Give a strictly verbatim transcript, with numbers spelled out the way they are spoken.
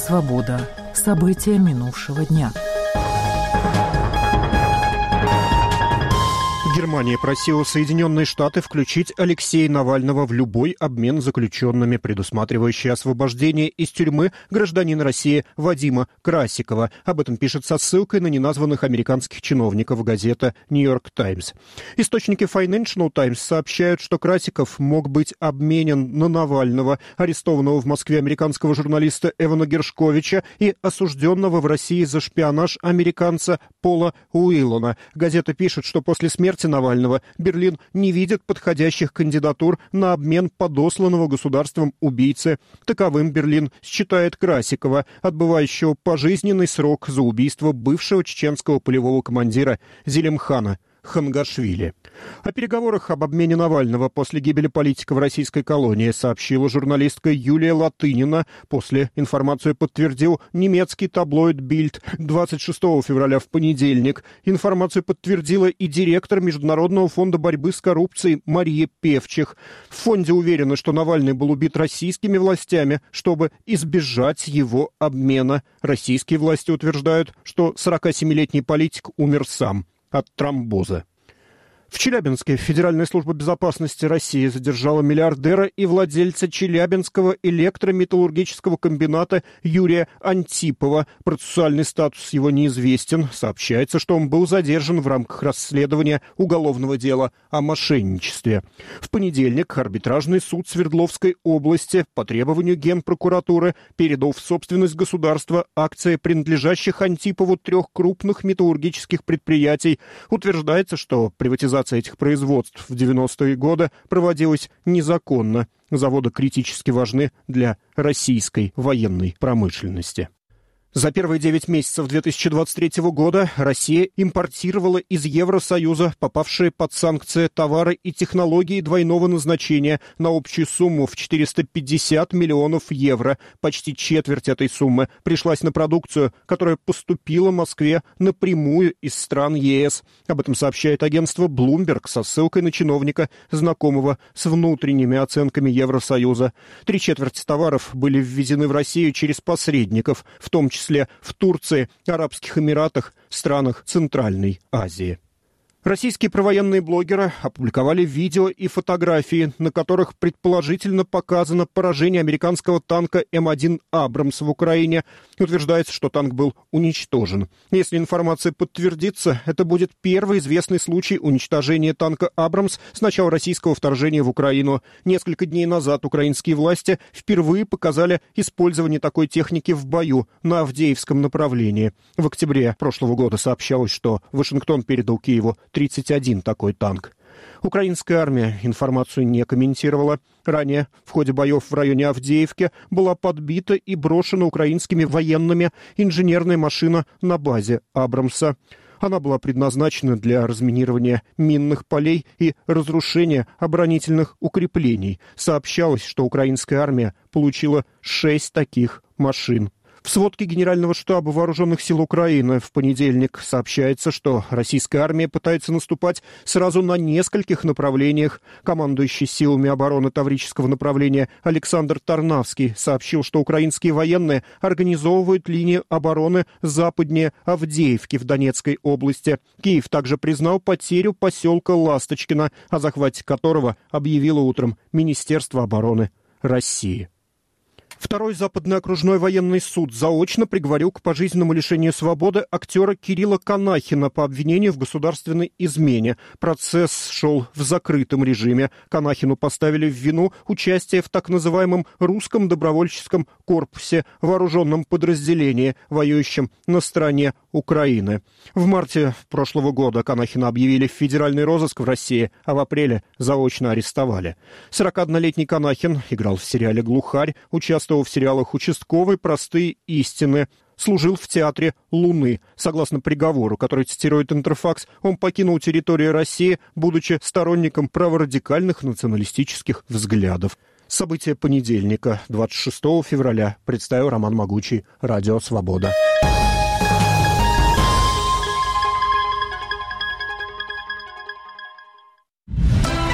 Свобода. События минувшего дня. Германия просила Соединенные Штаты включить Алексея Навального в любой обмен заключенными, предусматривающий освобождение из тюрьмы гражданина России Вадима Красикова. Об этом пишет со ссылкой на неназванных американских чиновников газета «Нью-Йорк Таймс». Источники Financial Times сообщают, что Красиков мог быть обменен на Навального, арестованного в Москве американского журналиста Эвана Гершковича и осужденного в России за шпионаж американца Пола Уиллона. Газета пишет, что после смерти Навального Берлин не видит подходящих кандидатур на обмен подосланного государством убийцы. Таковым Берлин считает Красикова, отбывающего пожизненный срок за убийство бывшего чеченского полевого командира Зелимхана Хангашвили. О переговорах об обмене Навального после гибели политика в российской колонии сообщила журналистка Юлия Латынина. После информацию подтвердил немецкий таблоид «Бильд» двадцать шестого февраля в понедельник. Информацию подтвердила и директор Международного фонда борьбы с коррупцией Мария Певчих. В фонде уверены, что Навальный был убит российскими властями, чтобы избежать его обмена. Российские власти утверждают, что сорокасемилетний политик умер сам от тромбоза. В Челябинске Федеральная служба безопасности России задержала миллиардера и владельца Челябинского электрометаллургического комбината Юрия Антипова. Процессуальный статус его неизвестен. Сообщается, что он был задержан в рамках расследования уголовного дела о мошенничестве. В понедельник арбитражный суд Свердловской области по требованию Генпрокуратуры передал в собственность государства акции принадлежащих Антипову трех крупных металлургических предприятий. Утверждается, что приватизация этих производств в девяностые годы проводилась незаконно. Заводы критически важны для российской военной промышленности. За первые девять месяцев две тысячи двадцать третьего года Россия импортировала из Евросоюза попавшие под санкции товары и технологии двойного назначения на общую сумму в четыреста пятьдесят миллионов евро. Почти четверть этой суммы пришлась на продукцию, которая поступила Москве напрямую из стран ЕС. Об этом сообщает агентство Bloomberg со ссылкой на чиновника, знакомого с внутренними оценками Евросоюза. Три четверти товаров были ввезены в Россию через посредников, в том числе в числе в Турции, Арабских Эмиратах, странах Центральной Азии. Российские провоенные блогеры опубликовали видео и фотографии, на которых предположительно показано поражение американского танка эм один «Абрамс» в Украине. Утверждается, что танк был уничтожен. Если информация подтвердится, это будет первый известный случай уничтожения танка «Абрамс» с начала российского вторжения в Украину. Несколько дней назад украинские власти впервые показали использование такой техники в бою на Авдеевском направлении. В октябре прошлого года сообщалось, что Вашингтон передал Киеву тридцать один такой танк. Украинская армия информацию не комментировала. Ранее в ходе боев в районе Авдеевки была подбита и брошена украинскими военными инженерная машина на базе «Абрамса». Она была предназначена для разминирования минных полей и разрушения оборонительных укреплений. Сообщалось, что украинская армия получила шесть таких машин. В сводке Генерального штаба Вооруженных сил Украины в понедельник сообщается, что российская армия пытается наступать сразу на нескольких направлениях. Командующий силами обороны Таврического направления Александр Тарнавский сообщил, что украинские военные организовывают линию обороны западнее Авдеевки в Донецкой области. Киев также признал потерю поселка Ласточкино, о захвате которого объявило утром Министерство обороны России. Второй западный окружной военный суд заочно приговорил к пожизненному лишению свободы актера Кирилла Канахина по обвинению в государственной измене. Процесс шел в закрытом режиме. Канахину поставили в вину участие в так называемом русском добровольческом корпусе, вооруженном подразделении, воюющем на стороне Украины. В марте прошлого года Канахина объявили в федеральный розыск в России, а в апреле заочно арестовали. сорокаоднолетний Канахин играл в сериале «Глухарь», участвовал в сериалах «Участковый», «Простые истины», служил в театре «Луны». Согласно приговору, который цитирует Интерфакс, он покинул территорию России, будучи сторонником праворадикальных националистических взглядов. События понедельника, двадцать шестого февраля, представил Роман Могучий, Радио Свобода.